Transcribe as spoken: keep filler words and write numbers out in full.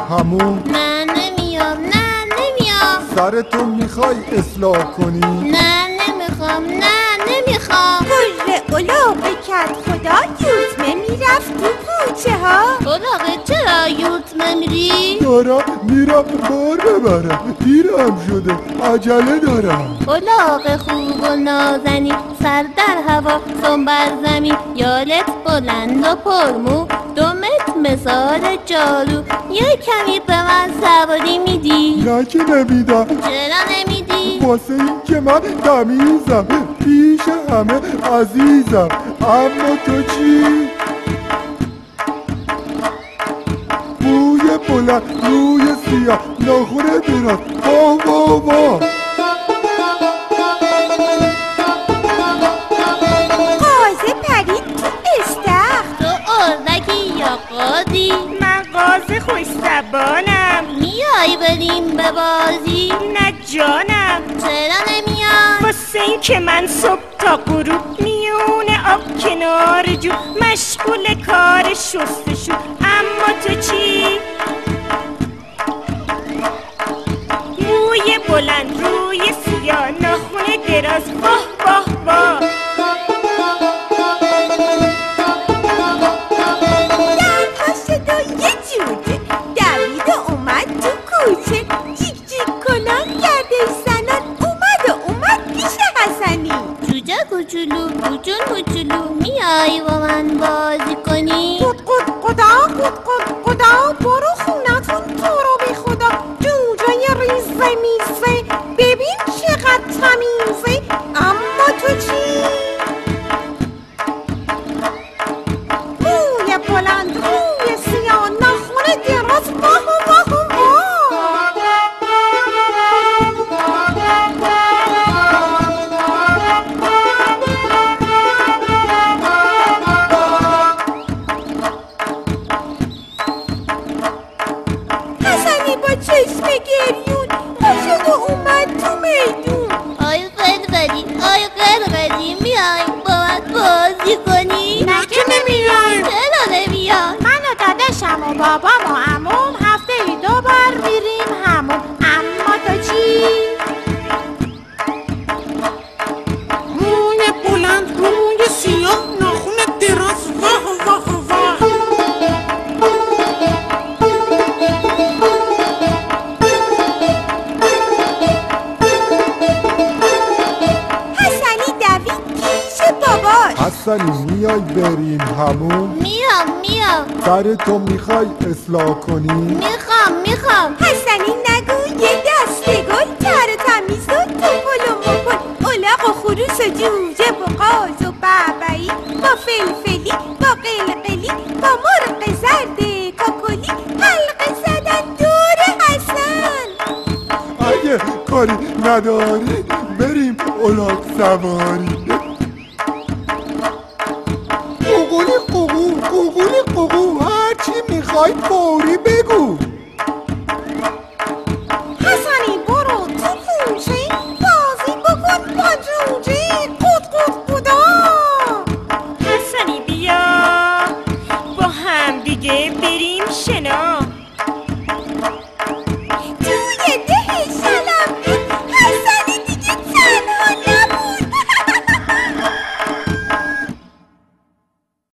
همون؟ نه نمیام، نه نمیام. سرتو میخوای اصلاح کنی؟ نه نمیخوام، نه نمیخوام. پر الاغه کرد خدا یوتمه میرفت تو کوچه ها. الاغه چرا یوتمه میری؟ دارم میرم بار ببرم، دیرم شده، عجله دارم. الاغه خوب و نازنی، سر در هوا سم بر زمین، یالت بلند و پرمو، دومت مثال جارو. یه کمی به من سواری میدی؟ نه که نمیدم. چرا نمیدی؟ واسه این که من تمیزم، پیش همه عزیزم. اما تو چی؟ موی بلند، روی سیاه، ناخن دراز، وا وا وا. قازه پرید تو استخر. تو اردکی یا قاضی؟ من قازه خوش زبانم. میای بریم به بازی؟ نه جانم. چرا نمیای؟ واسه این که من صبح تا غروب میون آب کنار جو مشغول کار شستشو. اما تو چی؟ موی بلند، روی سیاه، ناخن دراز، واه واه واه. در پاش دو یه جوجه دوید و اومد تو کوچه. جیک جیک کنان گردش زنان اومد و اومد پیش حسنی. جوجه کوچولو، کوچول کوچولو، میای با من بازی کنی؟ قد قد قدا قد قد قدا برو خونتون تو رو بی خدا. جوجه ریزه میزه ببین چقدر تمیزه. اما تو چی؟ موی بلند، روی سیاه، ناخن دراز، واه واه واه. حسنی با چشم گریون پاشد و اومد تو میدون. آی قلقلی، آی قلقلی، میای با من بازی کنی؟ نه که نمیای. چرا نمیای؟ من و داداشم و بابام و عموم هفته ای دو بار میریم همون. اما تو چی؟ موی بلند، روی سیاه، ناخن دراز، واه واه واه. حسنی دوید پیش باباش. حسنی میای بریم همون؟ میام میام. سرتو میخوای اصلاح کنی؟ میخوام میخوام. حسنی نگو یه دست گل تر تمیز و توپل و مپل. الاغ و خروس و جوجه و قاز و ببعی با فلفلی با قلقلی با مرغ زرد کاکلی حلقه زدن دور حسن. اگه کاری نداری بریم الاغ سواری. قوقولی قوقو، قوقولی قوقو، هرچی میخوای فوری بگو.